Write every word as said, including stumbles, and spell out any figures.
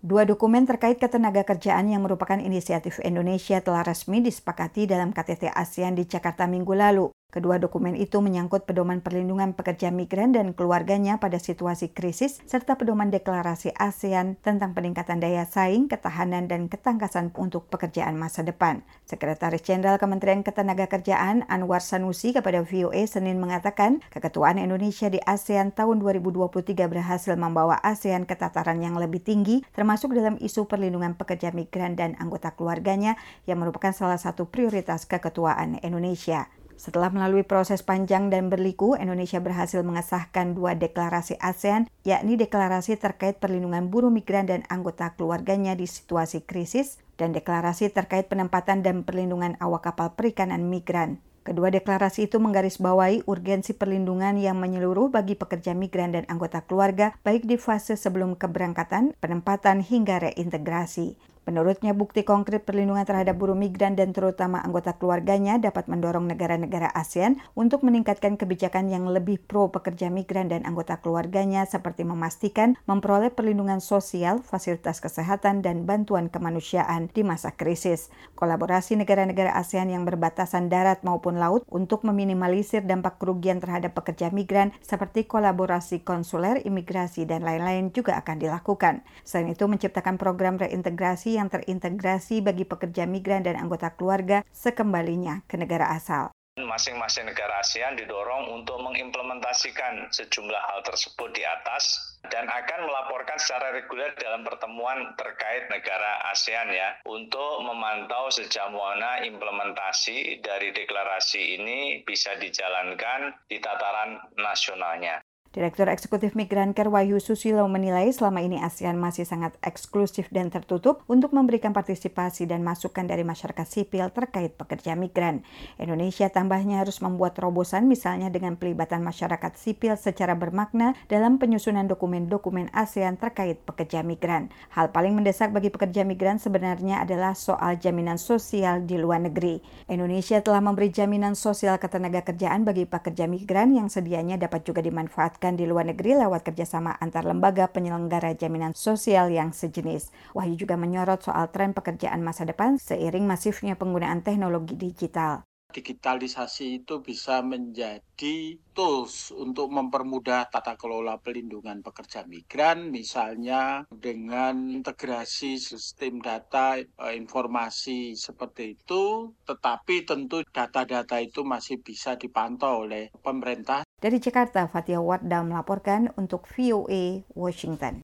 Dua dokumen terkait ketenagakerjaan yang merupakan inisiatif Indonesia telah resmi disepakati dalam K T T ASEAN di Jakarta minggu lalu. Kedua dokumen itu menyangkut pedoman perlindungan pekerja migran dan keluarganya pada situasi krisis, serta pedoman deklarasi ASEAN tentang peningkatan daya saing, ketahanan, dan ketangkasan untuk pekerjaan masa depan. Sekretaris Jenderal Kementerian Ketenagakerjaan Anwar Sanusi kepada V O A Senin mengatakan, keketuaan Indonesia di ASEAN tahun dua ribu dua puluh tiga berhasil membawa ASEAN ke tataran yang lebih tinggi, termasuk dalam isu perlindungan pekerja migran dan anggota keluarganya yang merupakan salah satu prioritas keketuaan Indonesia. Setelah melalui proses panjang dan berliku, Indonesia berhasil mengesahkan dua deklarasi ASEAN, yakni deklarasi terkait perlindungan buruh migran dan anggota keluarganya di situasi krisis, dan deklarasi terkait penempatan dan perlindungan awak kapal perikanan migran. Kedua deklarasi itu menggarisbawahi urgensi perlindungan yang menyeluruh bagi pekerja migran dan anggota keluarga, baik di fase sebelum keberangkatan, penempatan, hingga reintegrasi. Menurutnya, bukti konkret perlindungan terhadap buruh migran dan terutama anggota keluarganya dapat mendorong negara-negara ASEAN untuk meningkatkan kebijakan yang lebih pro pekerja migran dan anggota keluarganya seperti memastikan memperoleh perlindungan sosial, fasilitas kesehatan, dan bantuan kemanusiaan di masa krisis. Kolaborasi negara-negara ASEAN yang berbatasan darat maupun laut untuk meminimalisir dampak kerugian terhadap pekerja migran seperti kolaborasi konsuler, imigrasi, dan lain-lain juga akan dilakukan. Selain itu, menciptakan program reintegrasi yang terintegrasi bagi pekerja migran dan anggota keluarga sekembalinya ke negara asal. Masing-masing negara ASEAN didorong untuk mengimplementasikan sejumlah hal tersebut di atas dan akan melaporkan secara reguler dalam pertemuan terkait negara ASEAN ya untuk memantau sejauh mana implementasi dari deklarasi ini bisa dijalankan di tataran nasionalnya. Direktur Eksekutif Migrancare Wahyu Susilo menilai selama ini ASEAN masih sangat eksklusif dan tertutup untuk memberikan partisipasi dan masukan dari masyarakat sipil terkait pekerja migran. Indonesia tambahnya harus membuat terobosan misalnya dengan pelibatan masyarakat sipil secara bermakna dalam penyusunan dokumen-dokumen ASEAN terkait pekerja migran. Hal paling mendesak bagi pekerja migran sebenarnya adalah soal jaminan sosial di luar negeri. Indonesia telah memberi jaminan sosial ketenagakerjaan bagi pekerja migran yang sedianya dapat juga dimanfaatkan di luar negeri lewat kerjasama antar lembaga penyelenggara jaminan sosial yang sejenis. Wahyu juga menyorot soal tren pekerjaan masa depan seiring masifnya penggunaan teknologi digital. Digitalisasi itu bisa menjadi tools untuk mempermudah tata kelola pelindungan pekerja migran, misalnya dengan integrasi sistem data e, informasi seperti itu, tetapi tentu data-data itu masih bisa dipantau oleh pemerintah. Dari Jakarta, Fatia Wardah melaporkan untuk V O A Washington.